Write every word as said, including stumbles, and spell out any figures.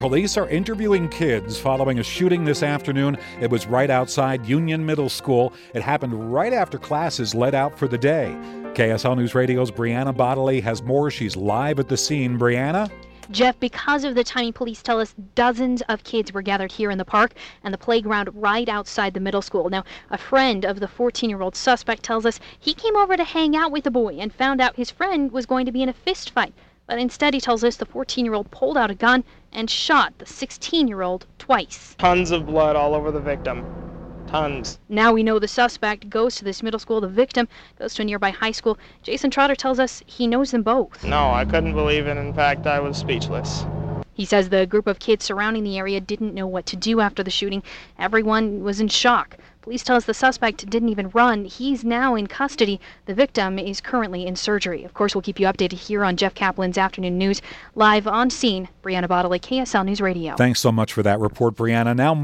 Police are interviewing kids following a shooting this afternoon. It was right outside Union Middle School. It happened right after classes let out for the day. K S L News Radio's Brianna Bodley has more. She's live at the scene. Brianna? Jeff, because of the timing, police tell us dozens of kids were gathered here in the park and the playground right outside the middle school. Now, a friend of the fourteen-year-old suspect tells us he came over to hang out with the boy and found out his friend was going to be in a fist fight. But instead, he tells us the fourteen-year-old pulled out a gun and shot the sixteen-year-old twice. Tons of blood all over the victim. Tons. Now we know the suspect goes to this middle school. The victim goes to a nearby high school. Jason Trotter tells us he knows them both. No, I couldn't believe it. In fact, I was speechless. He says the group of kids surrounding the area didn't know what to do after the shooting. Everyone was in shock. Police tell us the suspect didn't even run. He's now in custody. The victim is currently in surgery. Of course, we'll keep you updated here on Jeff Kaplan's Afternoon News. Live on scene, Brianna Bodley, K S L News Radio. Thanks so much for that report, Brianna. Now